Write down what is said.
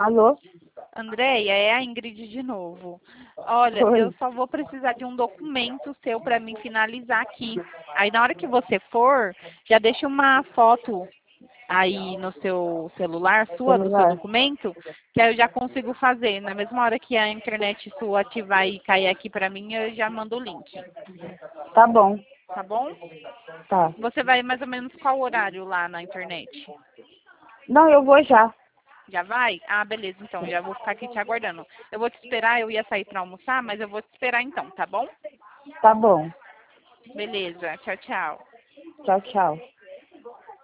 Alô? Andréia, é a Ingrid de novo. Olha, Oi. eu só vou precisar de um documento seu para mim finalizar aqui. Aí na hora que você for, já deixa uma foto aí no seu celular sua, do seu Celular. documento, que aí eu já consigo fazer. Na mesma hora que a internet sua ativar e cair aqui para mim, eu já mando o link. Tá bom. Tá bom? Tá. Você vai mais ou menos qual horário lá na internet? Não, eu vou já. Já vai? Ah, beleza, então. Já vou ficar aqui te aguardando. Eu vou te esperar, eu ia sair para almoçar, mas eu vou te esperar então, tá bom? Tá bom. Beleza, tchau, tchau. Tchau, tchau.